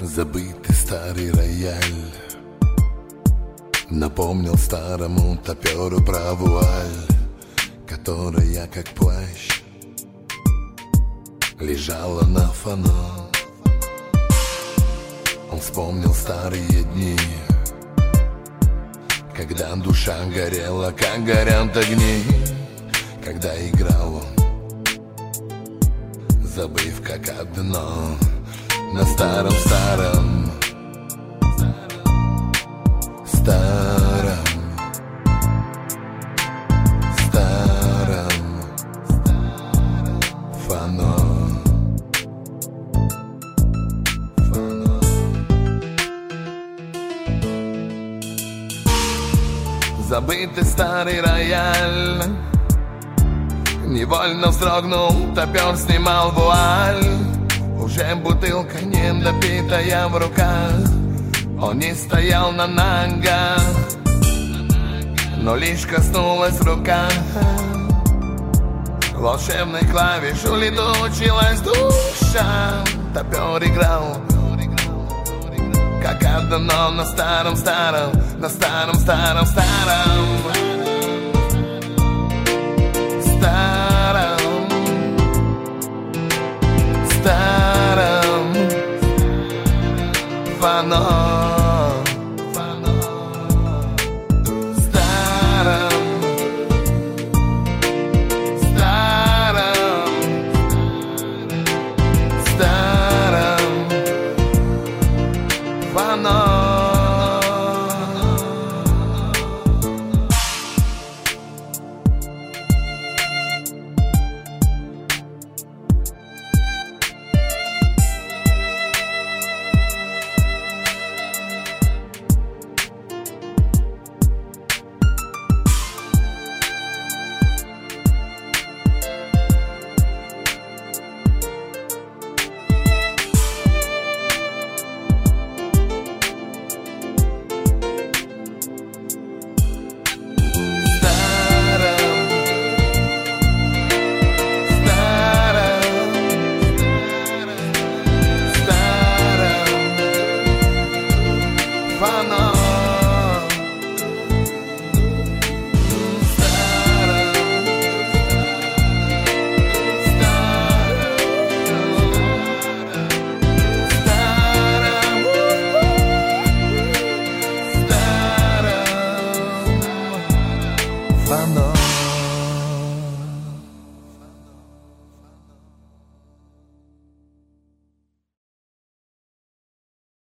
Забытый старый рояль напомнил старому топеру про вуаль, которая, как плащ, лежала на фано. Он вспомнил старые дни, когда душа горела, как горят огни, когда играл он, забыв как одно, на старом-старом фано. Забытый старый рояль невольно вздрогнул, топер снимал вуаль. Уже бутылка недопитая в руках, он не стоял на ногах, но лишь коснулась рука волшебной клавиш, улетучилась душа. Топер играл, как одно на старом-старом, на старом-старом-старом.